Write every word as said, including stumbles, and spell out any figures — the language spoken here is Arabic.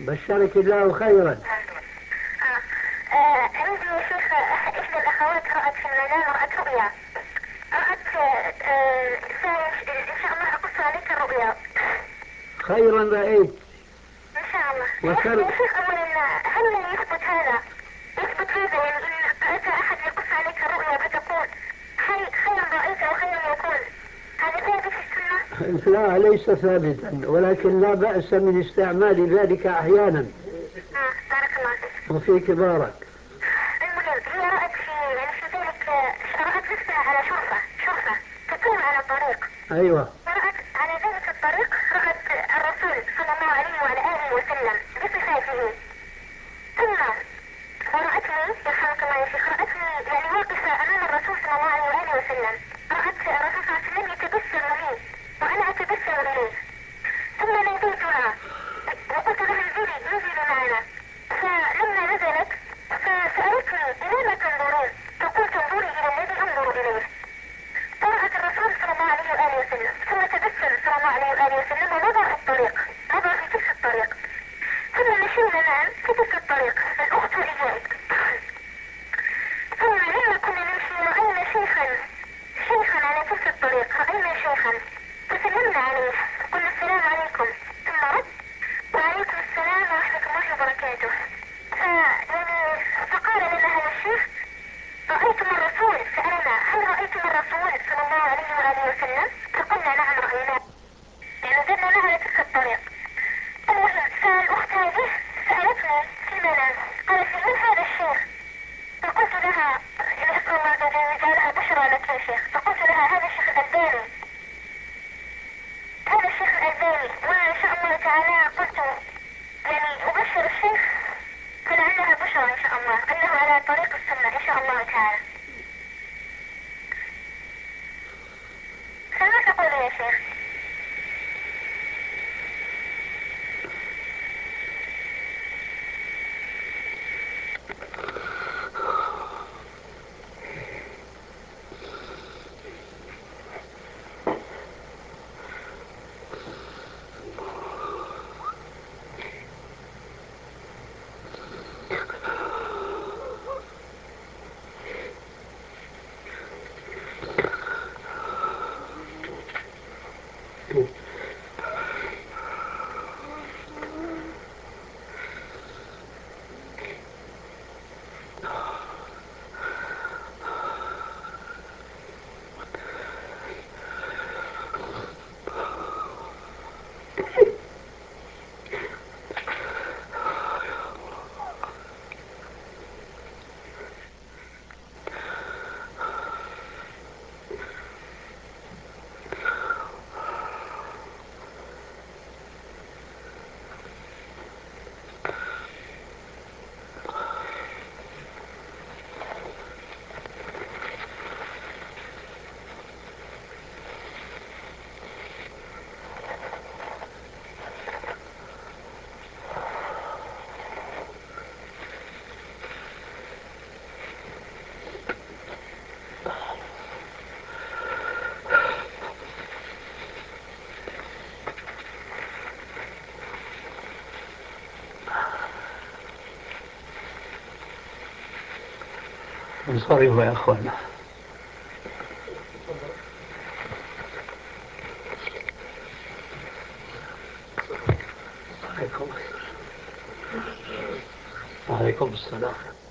بشرك الله خيرا. آه، عندي يا شيخ إحدى الأخوات رأت في المنام، رأت رؤيا، رأت آه، إن شاء الله أقص عليك الرؤيا. خيرا رأيت إن شاء الله. وسر. يا شيخ أولا هل يثبت هذا؟ يثبت هذا يعني إن أتى أحد يقص عليك الرؤيا فتقول خير خيرا رأيت وخيرا يكون، هذا ثابت في السنة؟ لا ليس ثابتا، ولكن لا بأس من استعمال ذلك أحيانا. آه، بارك الله فيك. وفيك بارك. المهم هي رأت في يعني في ذلك، رأت نفسها على شرفة شرفة تكون على الطريق. أيوة. ورأت على ذلك الطريق، رأت الرسول صلى الله عليه وعلى آله وسلم بصفاته. ثم ورأتني يرحمك الله يا شيخ، رأتني يعني واقفة أمام الرسول صلى الله عليه وآله وسلم، رأت الرسول صلى الله عليه وسلم يتبسم لي وأنا أتبسم إليه. ثم ناديتها وقلت لها انزلي انزلي معنا، فلما نزلت فسألتني إلى ما تنظرين؟ فقلت انظري إلى الذي أنظر إليه. فرأت الرسول صلى الله عليه وآله وسلم، ثم تبسم صلى الله عليه وآله وسلم ونظر في الطريق، نظر في تلك الطريق. ثم مشينا معا في تلك الطريق الأخت وإياي. ثم لما كنا نمشي رأينا شيخا شيخا على تلك الطريق، رأينا شيخا فسلمنا عليه قلنا السلام عليكم، ثم رد وعليكم السلام ورحمة الله وبركاته. فيعني فقال لنا هذا الشيخ رأيتم الرسول؟ سألنا هل رأيتم الرسول صلى الله عليه وآله وسلم؟ فقلنا نعم رأيناه، يعني زدنا معنا تلك الطريق. المهم فالأخت هذه سألتني في المنام قالت لي من هذا الشيخ؟ فقلت لها يعني أسأل الله عز وجل أن يجعلها بشرى لك يا شيخ. فقلت لها هذا الشيخ الألباني، هذا الشيخ الألباني، وإن شاء الله تعالى قلت يعني أبشر الشيخ فلعلها بشرى إن شاء الله أنه على طريق السنة إن شاء الله تعالى. فما تقول يا شيخ؟ انصرفوا يا أخوانا. عليكم السلام. عليكم السلام.